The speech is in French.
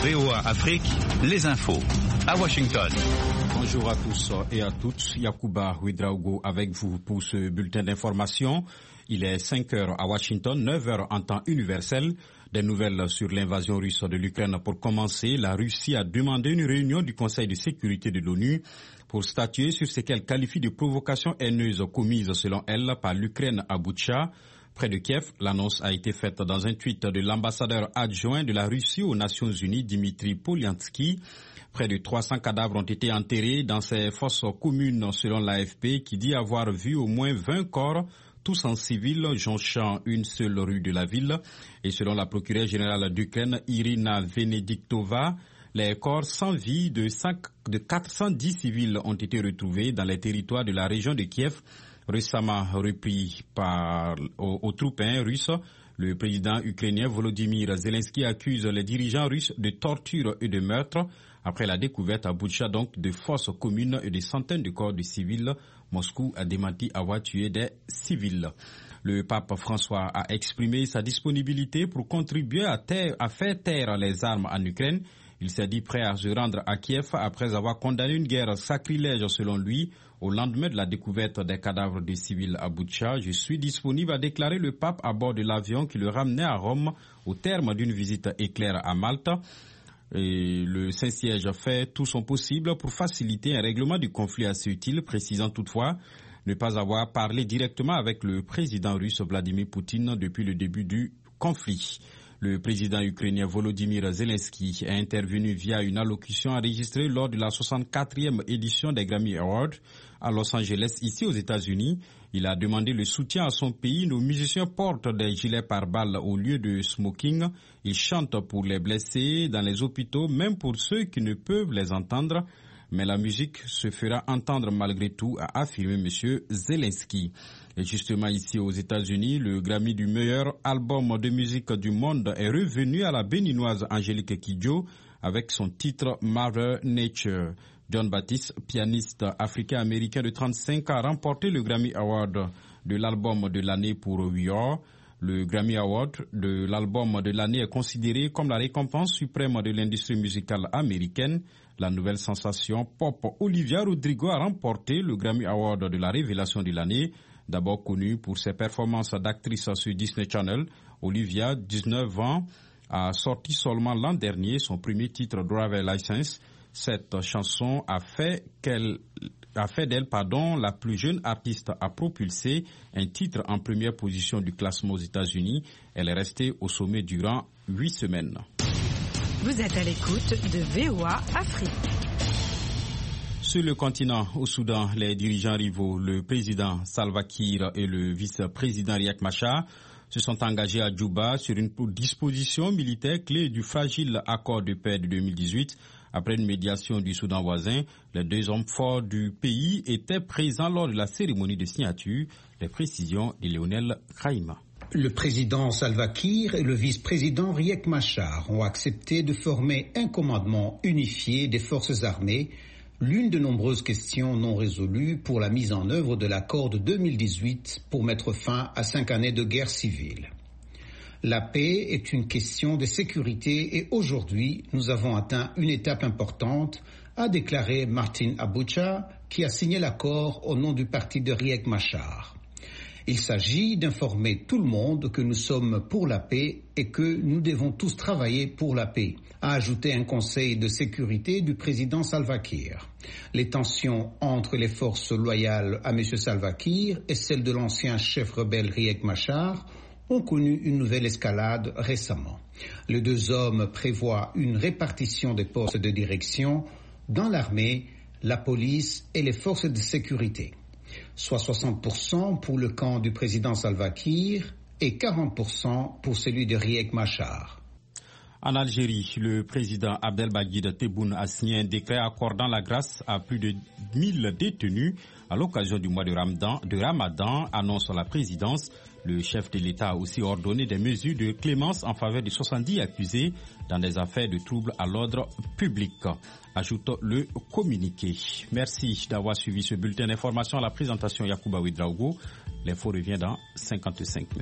VOA Afrique, les infos. À Washington. Bonjour à tous et à toutes. Yacouba Ouedraogo avec vous pour ce bulletin d'information. Il est 5 heures à Washington, 9 heures en temps universel. Des nouvelles sur l'invasion russe de l'Ukraine. Pour commencer, la Russie a demandé une réunion du Conseil de sécurité de l'ONU pour statuer sur ce qu'elle qualifie de provocation haineuse commise selon elle par l'Ukraine à Boutcha, près de Kiev. L'annonce a été faite dans un tweet de l'ambassadeur adjoint de la Russie aux Nations Unies, Dimitri Polyansky. Près de 300 cadavres ont été enterrés dans ces fosses communes selon l'AFP qui dit avoir vu au moins 20 corps, tous en civil, jonchant une seule rue de la ville. Et selon la procureure générale d'Ukraine, Irina Venediktova, les corps sans vie de 410 civils ont été retrouvés dans les territoires de la région de Kiev, récemment repris aux troupes russes. Le président ukrainien Volodymyr Zelensky accuse les dirigeants russes de torture et de meurtre après la découverte à Boutcha donc de fosses communes et de centaines de corps de civils. Moscou a démenti avoir tué des civils. Le pape François a exprimé sa disponibilité pour contribuer à faire taire les armes en Ukraine. Il s'est dit prêt à se rendre à Kiev après avoir condamné une guerre sacrilège selon lui au lendemain de la découverte des cadavres de civils à Boutcha. Je suis disponible, a déclaré le pape à bord de l'avion qui le ramenait à Rome au terme d'une visite éclair à Malte. Et le Saint-Siège fait tout son possible pour faciliter un règlement du conflit assez utile, précisant toutefois ne pas avoir parlé directement avec le président russe Vladimir Poutine depuis le début du conflit. Le président ukrainien Volodymyr Zelensky est intervenu via une allocution enregistrée lors de la 64e édition des Grammy Awards à Los Angeles, ici aux États-Unis. Il a demandé le soutien à son pays. Nos musiciens portent des gilets pare-balles au lieu de smoking. Ils chantent pour les blessés dans les hôpitaux, même pour ceux qui ne peuvent les entendre. Mais la musique se fera entendre malgré tout, a affirmé M. Zelensky. Et justement ici aux États-Unis, le Grammy du meilleur album de musique du monde est revenu à la béninoise Angélique Kidjo avec son titre Mother Nature. John Baptiste, pianiste africain-américain de 35 ans, a remporté le Grammy Award de l'album de l'année pour We Are. Le Grammy Award de l'album de l'année est considéré comme la récompense suprême de l'industrie musicale américaine. La nouvelle sensation pop Olivia Rodrigo a remporté le Grammy Award de la révélation de l'année. D'abord connue pour ses performances d'actrice sur Disney Channel, Olivia, 19 ans, a sorti seulement l'an dernier son premier titre Driver License. Cette chanson a fait d'elle la plus jeune artiste à propulser un titre en première position du classement aux États-Unis. Elle est restée au sommet durant 8 semaines. Vous êtes à l'écoute de VOA Afrique. Sur le continent, au Soudan, les dirigeants rivaux, le président Salva Kiir et le vice-président Riek Machar, se sont engagés à Djouba sur une disposition militaire clé du fragile accord de paix de 2018. Après une médiation du Soudan voisin, les deux hommes forts du pays étaient présents lors de la cérémonie de signature. Les précisions de Lionel Kraïma. Le président Salva Kiir et le vice-président Riek Machar ont accepté de former un commandement unifié des forces armées, l'une de nombreuses questions non résolues pour la mise en œuvre de l'accord de 2018 pour mettre fin à 5 années de guerre civile. La paix est une question de sécurité et aujourd'hui, nous avons atteint une étape importante, a déclaré Martin Abucha, qui a signé l'accord au nom du parti de Riek Machar. Il s'agit d'informer tout le monde que nous sommes pour la paix et que nous devons tous travailler pour la paix, a ajouté un conseil de sécurité du président Salva Kiir. Les tensions entre les forces loyales à M. Salva Kiir et celles de l'ancien chef rebelle Riek Machar ont connu une nouvelle escalade récemment. Les deux hommes prévoient une répartition des postes de direction dans l'armée, la police et les forces de sécurité. Soit 60% pour le camp du président Salva Kiir et 40% pour celui de Riek Machar. En Algérie, le président Abdelmadjid Tebboune a signé un décret accordant la grâce à plus de 1000 détenus à l'occasion du mois de Ramadan, annonce la présidence. Le chef de l'État a aussi ordonné des mesures de clémence en faveur de 70 accusés dans des affaires de troubles à l'ordre public, ajoute le communiqué. Merci d'avoir suivi ce bulletin d'information à la présentation Yacouba Ouedraogo. L'info revient dans 55 minutes.